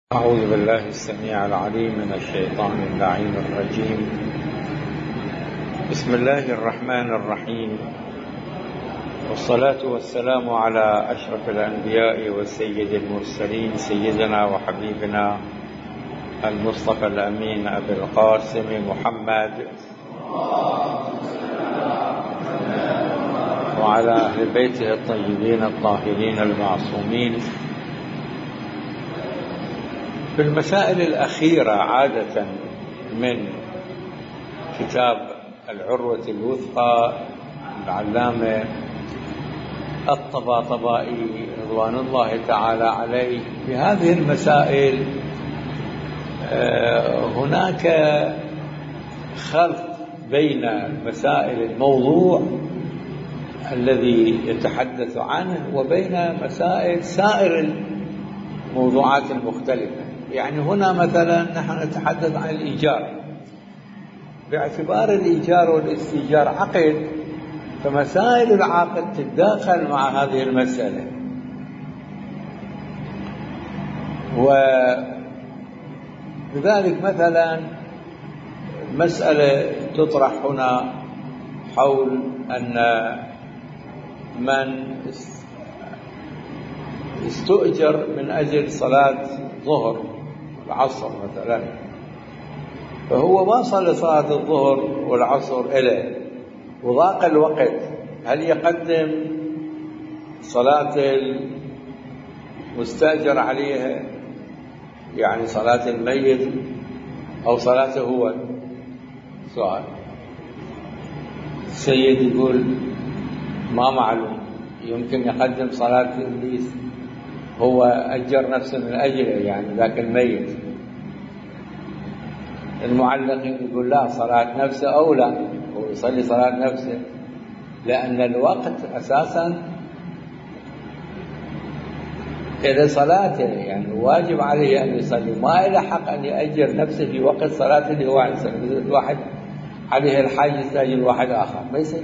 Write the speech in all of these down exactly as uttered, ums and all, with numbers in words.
أعوذ بالله السميع العليم من الشيطان اللعين الرجيم. بسم الله الرحمن الرحيم، والصلاة والسلام على أشرف الأنبياء والسيد المرسلين سيدنا وحبيبنا المصطفى الأمين أبي القاسم محمد وعلى أهل بيته الطيبين الطاهرين المعصومين. في المسائل الأخيرة عادة من كتاب العروة الوثقى العلامة الطباطبائي رضوان الله تعالى عليه، في هذه المسائل هناك خلط بين مسائل الموضوع الذي يتحدث عنه وبين مسائل سائر الموضوعات المختلفة. يعني هنا مثلا نحن نتحدث عن الإيجار، باعتبار الإيجار والاستئجار عقد، فمسائل العقد تتداخل مع هذه المسألة. وبذلك مثلا مسألة تطرح هنا حول أن من استؤجر من أجل صلاة ظهر العصر مثلا، فهو ما صلى صلاة الظهر والعصر إليه وضاق الوقت، هل يقدم صلاة المستأجر عليها، يعني صلاة الميت، أو صلاته هو؟ سؤال. السيد يقول ما معلوم، يمكن يقدم صلاة إبليس، هو أجر نفسه من أجله، يعني ذاك الميت. المعلقين يقول لا، صلاة نفسه أولى، هو يصلي صلاة نفسه، لأن الوقت أساسا إلى صلاته، يعني واجب عليه أن يصلي، ما إلى حق أن يأجر نفسه في وقت صلاته اللي هو يصلي. واحد عليه الحاج يستأجر واحد آخر، ما يصير.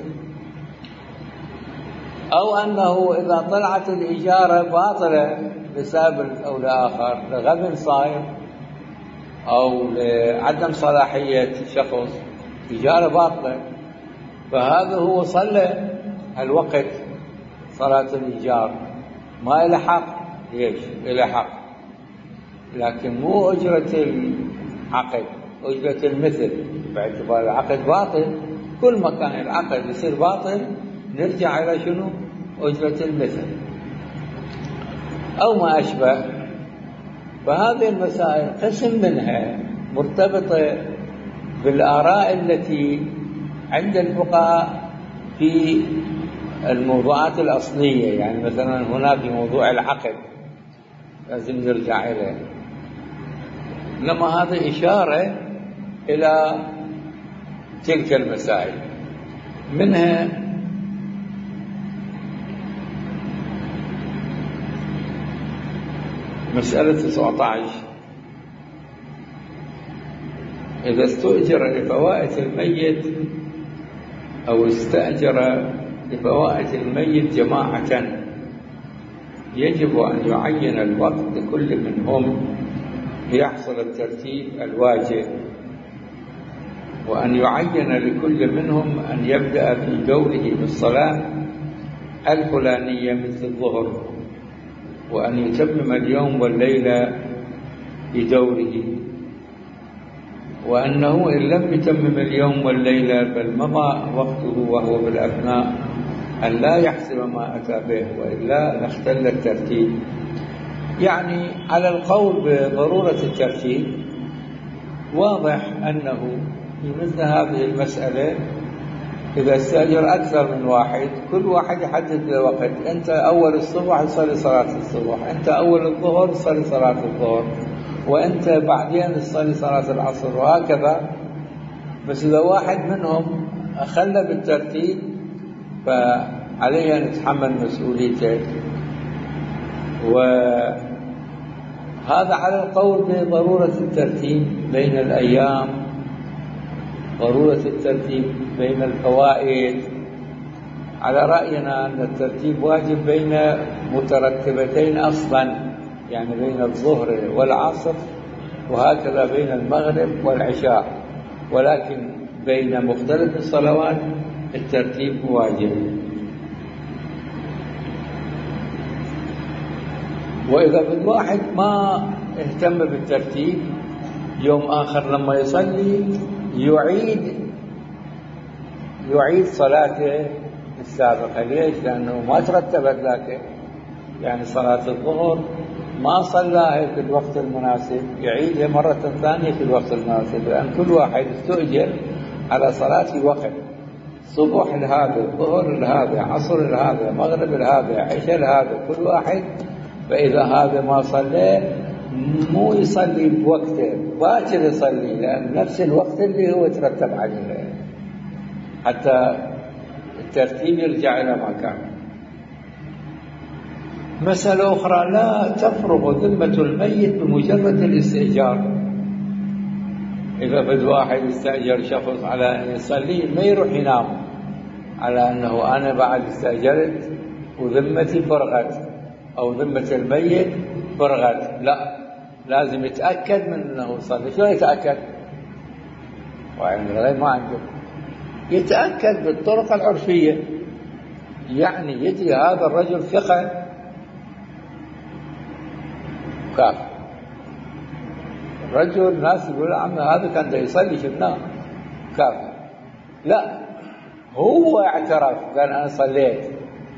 أو أنه إذا طلعت الإجارة باطلة لسبب أو لآخر، لغبن صاير أو لعدم صلاحية شخص، إجارة باطلة، فهذا هو صلى الوقت صلاة الإيجار، ما إلى حق. ليش؟ إلى حق، لكن مو أجرة العقد، أجرة المثل، باعتبار العقد باطل. كل ما كان العقد يصير باطل نرجع إلى شنو؟ أجرة المثل أو ما أشبه. فهذه المسائل قسم منها مرتبطة بالآراء التي عند الفقهاء في الموضوعات الأصلية، يعني مثلا هنا في موضوع العقد لازم نرجع إليه، لما هذا إشارة إلى تلك المسائل. منها مسألة تسعة عشر، إذا استؤجر لفوائت الميت أو استأجر لفوائت الميت جماعة، يجب أن يعين الوقت لكل منهم ليحصل الترتيب الواجب، وأن يعين لكل منهم أن يبدأ في دوره بالصلاة الفلانية مثل الظهر، وأن يتمم اليوم والليلة بدوره، وأنه إن لم يتمم اليوم والليلة بل مضى وقته وهو بالأثناء أن لا يحسب ما أتى به، وإلا لاختل الترتيب. يعني على القول بضرورة الترتيب، واضح أنه في مثل هذه المسألة إذا استأجر أكثر من واحد، كل واحد يحدد له وقت، أنت أول الصبح تصلي صلاة الصبح، أنت أول الظهر تصلي صلاة الظهر، وأنت بعدين تصلي صلاة العصر، وهكذا. بس إذا واحد منهم أخل بالترتيب فعليه أن يتحمل مسؤوليته. وهذا على القول بضرورة الترتيب بين الأيام، ضرورة الترتيب بين الفوائد. على رأينا أن الترتيب واجب بين مترتبتين أصلا، يعني بين الظهر والعصر، وهكذا بين المغرب والعشاء، ولكن بين مختلف الصلوات الترتيب واجب. وإذا الواحد ما اهتم بالترتيب، يوم آخر لما يصلي يعيد يعيد صلاته السابقة. ليش؟ لأنه ما ترتبت ذاك، يعني صلاة الظهر ما صلاها في الوقت المناسب، يعيدها مرة ثانية في الوقت المناسب، لأن كل واحد استؤجر على صلاة وقت، صبح لهذا، ظهر لهذا، عصر لهذا، مغرب لهذا، عشاء لهذا، كل واحد. فإذا هذا ما صلى مو يصلي بوقته، باكر يصلي، لأن نفس الوقت اللي هو ترتب عليه، حتى الترتيب يرجع إلى ما كان. مسألة أخرى: لا تفرغ ذمة الميت بمجرد الاستئجار. إذا بد واحد يستأجر شخص على أن يصلي، ما يروح ينام على أنه أنا بعد استأجرت وذمتي فرغت أو ذمة الميت فرغت، لا، لازم يتأكد من أنه يصلي. شلون يتأكد؟ وعلم الغيب ما عنده. يتأكد بالطرق العرفية، يعني يجي هذا الرجل ثقة كافر، الرجل الناس يقول عم هذا كان ده يصلي شفناه كافر، لا، هو اعترف قال أنا صليت.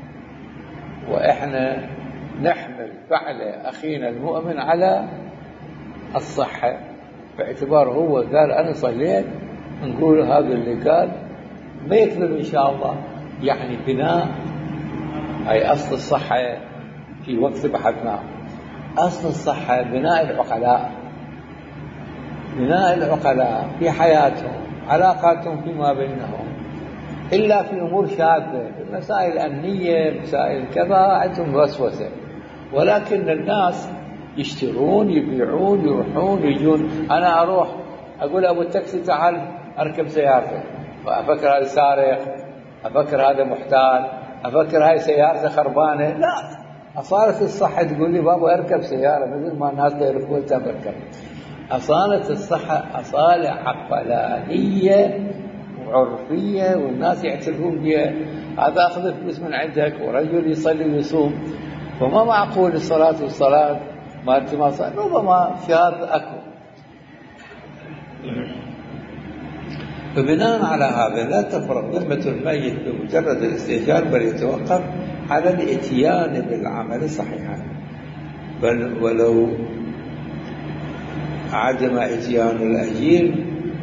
وإحنا نحمل فعل أخينا المؤمن على الصحة، باعتبار هو قال أنا صليت، نقول هذا اللي قال ما يكذب إن شاء الله. يعني بناء، أي أصل الصحة في وقت بحثناه، أصل الصحة بناء العقلاء، بناء العقلاء في حياتهم، علاقاتهم فيما بينهم، إلا في أمور شاذة، مسائل أمنية، مسائل كذا، عندهم وسوسة. ولكن الناس يشترون، يبيعون، يروحون، يجون. أنا أروح أقول أبو التاكسي تعال أركب سيارته، فأفكر هذا سارق، أفكر هذا محتال، أفكر هاي سيارته خربانة. لا، أصالة الصحة تقول لي بابا أركب سيارة مثل ما الناس يركبون تركب. أصالة الصحة أصالة عقلانية وعرفية، والناس يعترفون بها. هذا أخذ فلوس من عندك، ورجل يصلي ويصوم، فما معقول الصلاة والصلاة ما أنت ما صلي، ربما شاذ أكو. فبناء على هذا لا تفرغ ذمة الميت بمجرد الاستئجار، بل يتوقف على الاتيان بالعمل صحيحا، بل ولو عدم اتيان الأجير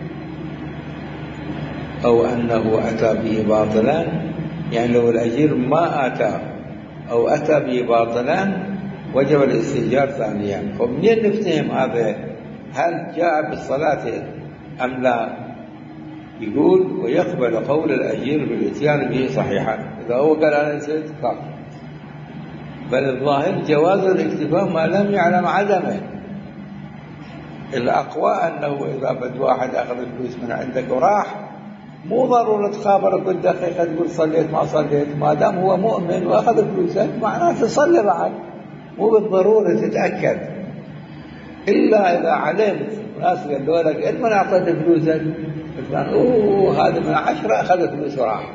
أو أنه أتى به باطلا. يعني لو الأجير ما أتى أو أتى به باطلا وجب الاستئجار ثانيا. فمنين نفتهم هذا؟ هل جاء بالصلاة أم لا؟ يقول ويقبل قول الأجير بالاتيان به صحيحا. إذا هو قال أنا نسيت كافر، بل الظاهر جواز الاكتفاء ما لم يعلم عدمه. الأقوى أنه إذا بد واحد أخذ الفلوس من عندك وراح، مو ضرورة تخابر كل دقيقة تقول صليت ما صليت، ما دام هو مؤمن وأخذ فلوسك معناته صلي بعد، مو بالضرورة تتأكد. إلا إذا علمت ناس قالوا لك إن من أعطيت فلوسك قال أوه هذا من عشرة أخذ فلوس وراح،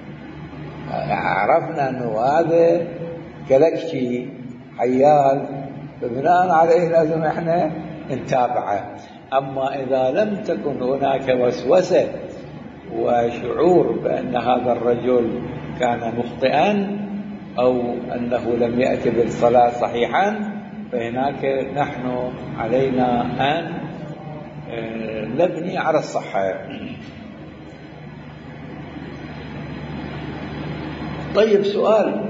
عرفنا أنه هذا كلكشي حيال، فبناء عليه لازم إحنا نتابعه. أما إذا لم تكن هناك وسوسة وشعور بأن هذا الرجل كان مخطئا أو أنه لم يأتي بالصلاة صحيحا، فهناك نحن علينا أن نبني على الصحة. طيب سؤال: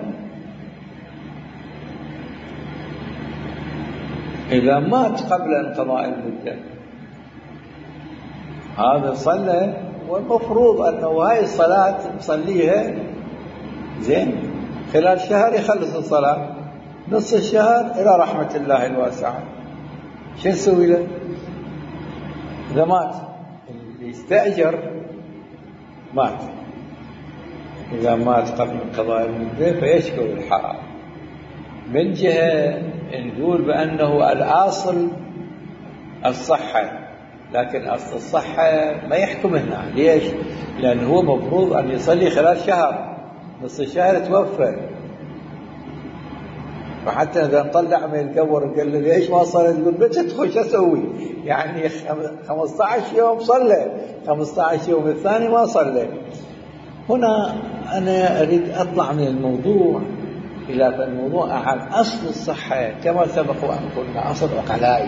إذا مات قبل انقضاء المدة، هذا صلى والمفروض أنه هاي الصلاة يصليها زين خلال شهر، يخلص الصلاة نص الشهر إلى رحمة الله الواسعة، شو نسوي له؟ إذا مات اللي يستأجر مات، إذا مات قبل انقضاء المدة فيشكو الحرام. من جهة نقول بأنه الأصل الصحة، لكن أصل الصحة ما يحكم هنا. ليش؟ لأنه هو مفروض أن يصلي خلال شهر، نص الشهر توفى. وحتى إذا نطلع من القبر وقال له ليش ما صليت؟ يقول بتدخل شو أسوي؟ يعني خمسة عشر يوم صلى، خمسة عشر يوم الثاني ما صلى. هنا أنا أريد أطلع من الموضوع إلى الموضوع عن أصل الصحة كما سبق وأن قلنا، أصل عقلائي.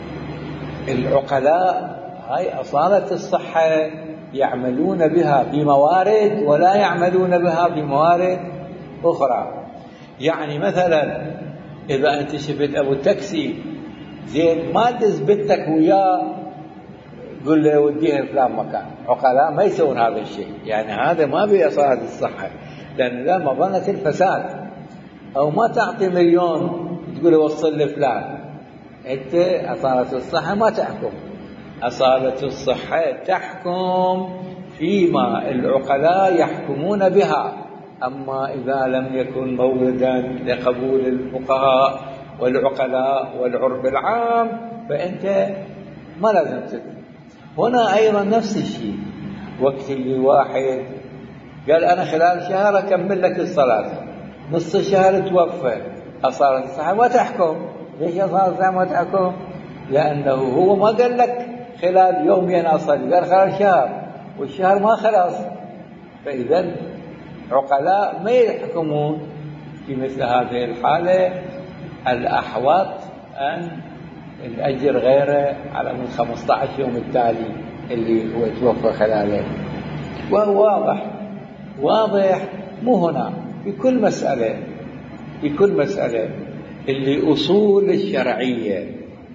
العقلاء هاي أصالة الصحة يعملون بها بموارد ولا يعملون بها بموارد أخرى. يعني مثلا إذا أنت شفت أبو التاكسي زين ما دز بنتك وياه قل له وديها فلان مكان، عقلاء ما يسوون هذا الشيء. يعني هذا ما بأصالة الصحة، لأن لا مظنة الفساد. أو ما تعطي مليون تقول وصل لفلان، أنت أصالة الصحة ما تحكم. أصالة الصحة تحكم فيما العقلاء يحكمون بها. أما إذا لم يكن موردا لقبول الفقهاء والعقلاء والعرف العام فأنت ما لازم تدري. هنا أيضا نفس الشيء، وقت اللي واحد قال أنا خلال شهر أكمل لك الصلاة، نص شهر توفى، أصالة الصحة ما تحكم. ليش أصالة الصحة ما تحكم؟ لأنه هو ما قال لك خلال يومين أصلي، قال خلال شهر، والشهر ما خلاص. فإذا عقلاء ما يحكمون في مثل هذه الحالة. الأحوط أن الأجر غيره على من خمسة عشر يوم التالي اللي هو توفى خلاله. وهو واضح واضح مو هنا في كل مسألة، في كل مسألة اللي أصول الشرعية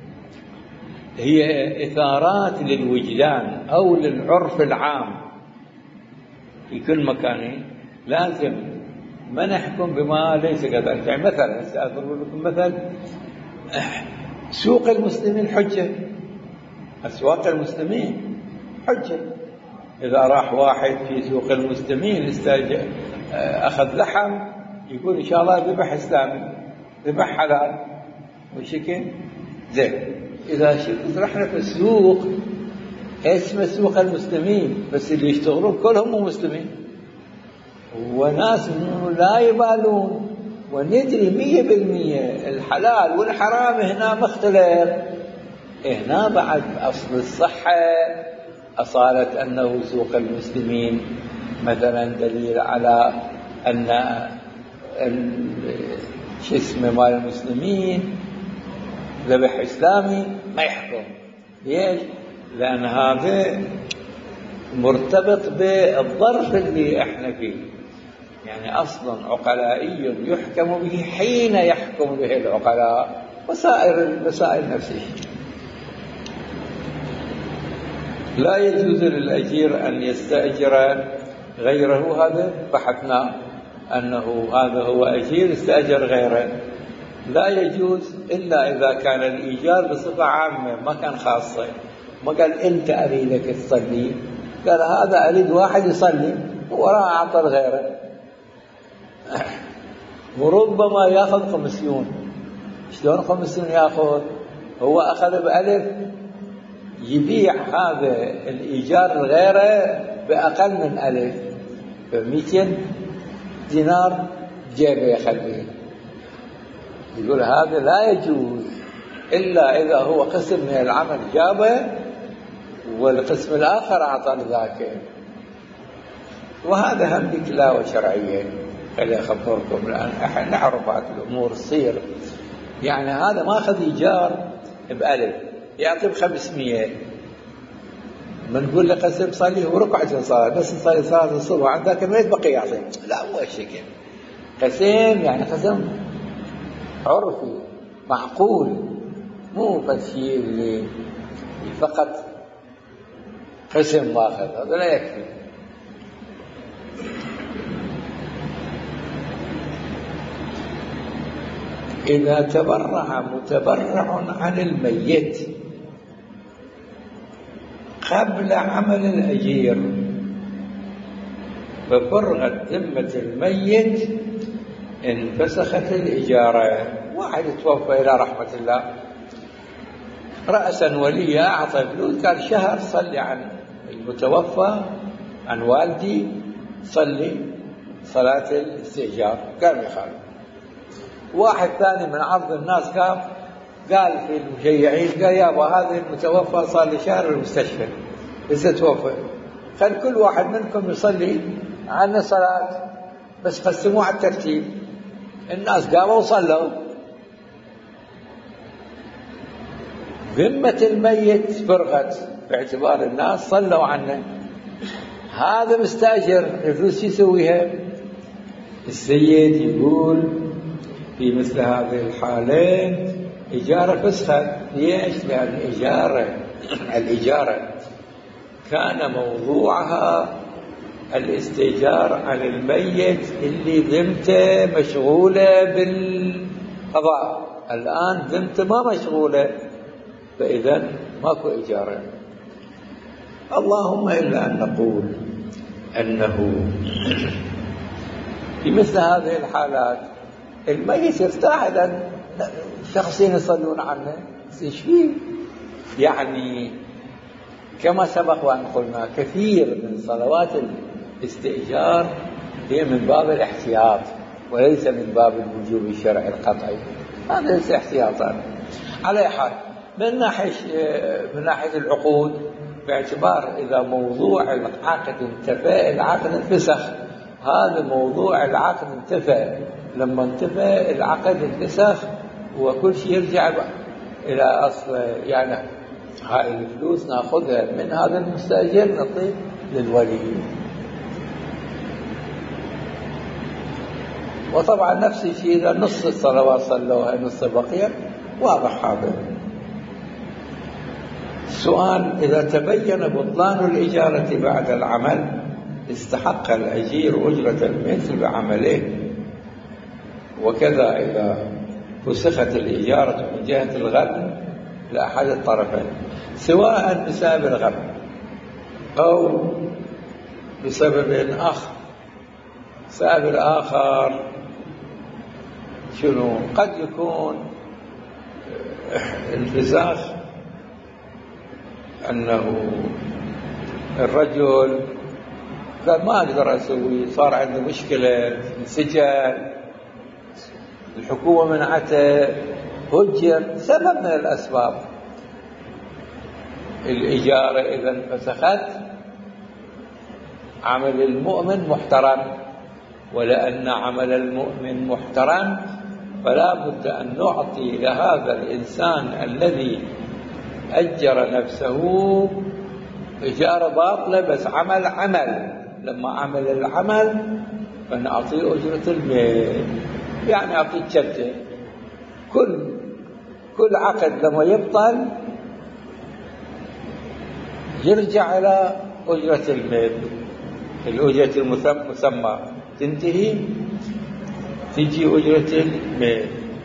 هي إثارات للوجدان أو للعرف العام في كل مكان، لازم ما نحكم بما ليس كذلك. يعني مثلا سأضرب لكم مثل، سوق المسلمين حجة، أسواق المسلمين حجة. إذا راح واحد في سوق المسلمين استاج أخذ لحم يقول إن شاء الله ذبح إسلامي، ذبح حلال وشكل زين. إذا شفت رحنا في السوق اسمه سوق المسلمين، بس اللي يشتغلون كلهم مو مسلمين وناس لا يبالون، وندري مية بالمية الحلال والحرام هنا مختلف. هنا بعد أصل الصحة أصالة أنه سوق المسلمين مثلا دليل على أن شو اسمه مال المسلمين ذبح إسلامي ما يحكم. ليش؟ لأن هذا مرتبط بالظرف اللي احنا فيه. يعني أصلا عقلائي يحكم به حين يحكم به العقلاء، وسائر المسائل نفس الشيء. لا يجوز للأجير أن يستأجر غيره، هذا بحثنا أنه هذا هو أجير استأجر غيره. لا يجوز إلا إذا كان الإيجار بصفة عامة ما كان خاصة. ما قال أنت أريدك تصلي، قال هذا أريد واحد يصلي وراء أعطى غيره. وربما يأخذ خمسيون. شلون خمسيون يأخذ؟ هو أخذ بألف، يبيع هذا الإيجار غيره بأقل من ألف، بمئتين دينار جيبه يخليه. يقول هذا لا يجوز إلا إذا هو قسم من العمل جابه والقسم الآخر أعطى لذاك. وهذا هم بكلاوة شرعية. خلي أخبركم الآن احنا نعرف هذه الأمور تصير. يعني هذا ما أخذ إيجار بألف يعطي بخمسمية، بنقول له قسم صلي وركعة صلاة بس صلي صلاة الصبح عندك ما يتبقي يعطي. لا هو الشكل قسم، يعني قسم عرفي معقول، مو بس شيء اللي فقط قسم واخذ، هذا لا يكفي. إذا تبرع متبرع عن الميت قبل عمل الأجير ففرغت ذمة الميت انفسخت الإجارة واحد توفى إلى رحمة الله رأسا وليا أعطى فلوس، قال شهر صلي عن المتوفى عن والدي، صلي صلاة الاستئجار، قال يخالف. واحد ثاني من عرض الناس قام قال في المشيعين، قال يابا هذا المتوفى صار لي شهر المستشفى لسه توفى، خل كل واحد منكم يصلي عنا صلاة، بس قسموه على الترتيب. الناس قاموا وصلوا. ذمة الميت فرغت باعتبار الناس صلوا عنه. هذا مستأجر الفلوس يسويها. السيد يقول في مثل هذه الحالين إجارة فسخت. ليش؟ لأن إجارة الإجارة كان موضوعها الاستئجار عن الميت اللي ذمته مشغولة بالقضاء، الآن ذمته ما مشغولة، فإذا ماكو إجارة. اللهم إلا أن نقول أنه في مثل هذه الحالات الميت يرتاح، لأن شخصين يصلون عنه ايش فيه؟ يعني كما سبق وأن قلنا كثير من صلوات الاستئجار هي من باب الاحتياط وليس من باب الوجوب الشرعي القطعي، هذا ليس احتياطا. على حال من ناحية من ناحية العقود، باعتبار إذا موضوع العقد انتفى العقد انفسخ، هذا موضوع العقد انتفى، لما انتفى العقد انفسخ وكل شيء يرجع إلى أصل. يعني هاي الفلوس ناخذها من هذا المستأجر نعطيه للولي. وطبعا نفس الشيء إذا نص الصلوات صلوها نص بقية، واضح هذا. السؤال: إذا تبين بطلان الإجارة بعد العمل استحق الأجير أجرة المثل بعمله، وكذا إذا فسخت الإجارة من جهة الغبن لأحد الطرفين، سواء بسبب الغبن أو بسبب آخر. السبب الآخر شنو؟ قد يكون انفساخ أنه الرجل قال ما أقدر أسوي، صار عنده مشكلة، انسجن، الحكومة منعته، هجر، سبب من الأسباب. الإجارة إذا انفسخت عمل المؤمن محترم، ولأن عمل المؤمن محترم فلا بد أن نعطي لهذا الإنسان الذي أجر نفسه إجارة باطلة بس عمل عمل، لما عمل العمل فنعطيه أجرة المال. يعني أعطيه شدة، كل كل عقد لما يبطل يرجع إلى أجرة المال، الأجرة المسمى تنتهي تجي أجرة المال.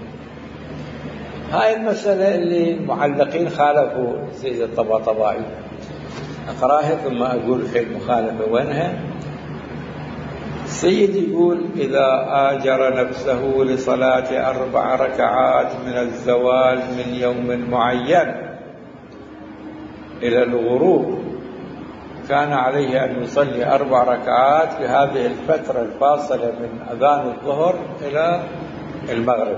هاي المسألة اللي المعلقين خالفوا سيد الطباطبائي، أقراها ثم أقول في المخالفة وينها. السيد يقول: إذا آجر نفسه لصلاة أربع ركعات من الزوال من يوم معين إلى الغروب، كان عليه أن يصلي أربع ركعات في هذه الفترة الفاصلة من أذان الظهر إلى المغرب،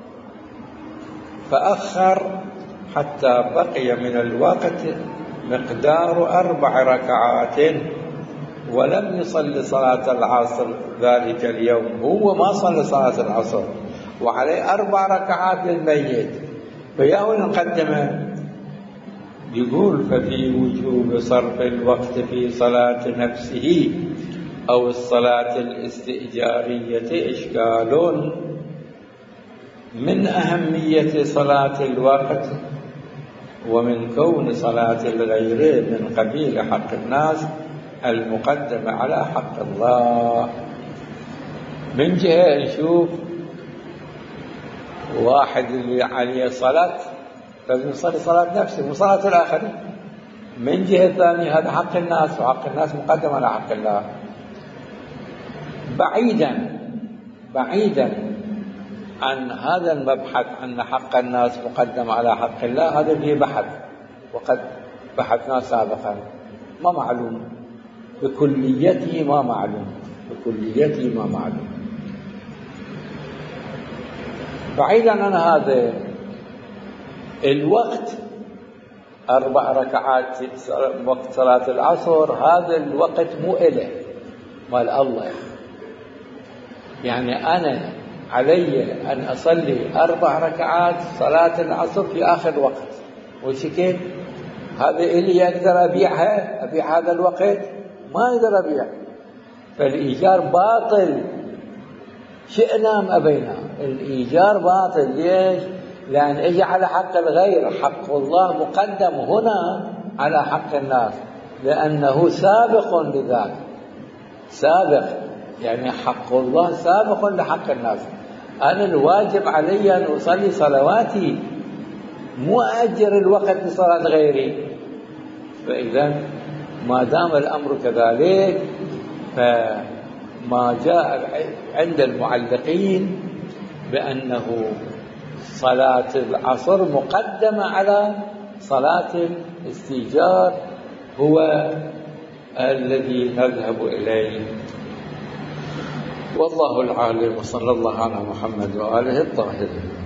فأخر حتى بقي من الوقت مقدار أربع ركعات ولم يصلي صلاة العصر ذلك اليوم. هو ما صلى صلاة العصر وعليه أربع ركعات للميت، فيأوي نقدمه. يقول: ففي وجوب صرف الوقت في صلاة نفسه أو الصلاة الاستئجارية إشكال. من أهمية صلاة الوقت ومن كون صلاة الغير من قبيل حق الناس المقدم على حق الله. من جهة نشوف واحد اللي عليه صلاة لازم يصلي صلاة نفسه وصلاة الآخرين، من جهة ثانية هذا حق الناس، وحق الناس مقدم على حق الله. بعيدا بعيدا عن هذا المبحث أن حق الناس مقدم على حق الله، هذا فيه بحث وقد بحثنا سابقا، ما معلوم بكليته، ما معلوم بكليته ما معلوم. بعيدا عن هذا الوقت، أربع ركعات وقت صلاة العصر، هذا الوقت مو إله مال الله. يعني أنا علي أن أصلي أربع ركعات صلاة العصر في آخر وقت، وش كيف هذا إلي أقدر أبيعها؟ أبيع هذا الوقت؟ ما أقدر أبيع. فالإيجار باطل شئنا أم أبينا، الإيجار باطل. ليش؟ لأن إجي على حق الغير، حق الله مقدم هنا على حق الناس، لأنه سابق لذاك، سابق يعني حق الله سابق لحق الناس. أنا الواجب علي أن أصلي صلواتي، مو أأجر الوقت لصلاة غيري. فإذا ما دام الأمر كذلك، فما جاء عند المعلقين بأنه صلاة العصر مقدمة على صلاة الاستيجار هو الذي نذهب إليه. والله العالم، وصلى الله على محمد وآله الطاهرين.